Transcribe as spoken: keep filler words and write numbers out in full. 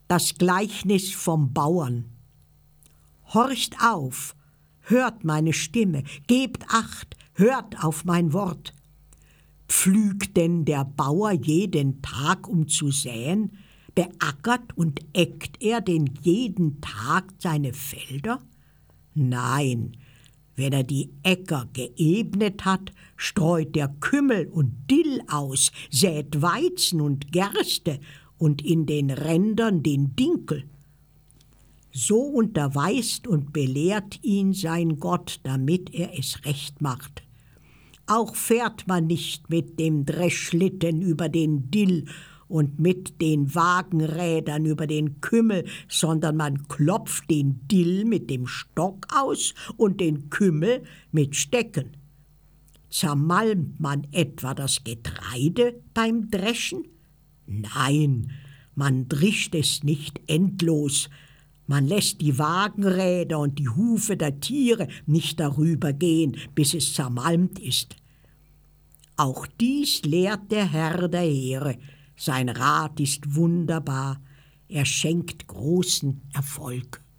Das Gleichnis vom Bauern. Horcht auf, hört meine Stimme, gebt Acht, hört auf mein Wort. Pflügt denn der Bauer jeden Tag, um zu säen? Beackert und eckt er denn jeden Tag seine Felder? Nein, wenn er die Äcker geebnet hat, streut er Kümmel und Dill aus, sät Weizen und Gerste und in den Rändern den Dinkel. So unterweist und belehrt ihn sein Gott, damit er es recht macht. Auch fährt man nicht mit dem Dreschlitten über den Dill und mit den Wagenrädern über den Kümmel, sondern man klopft den Dill mit dem Stock aus und den Kümmel mit Stecken. Zermalmt man etwa das Getreide beim Dreschen? Nein, man drischt es nicht endlos. Man lässt die Wagenräder und die Hufe der Tiere nicht darüber gehen, bis es zermalmt ist. Auch dies lehrt der Herr der Heere. Sein Rat ist wunderbar, er schenkt großen Erfolg.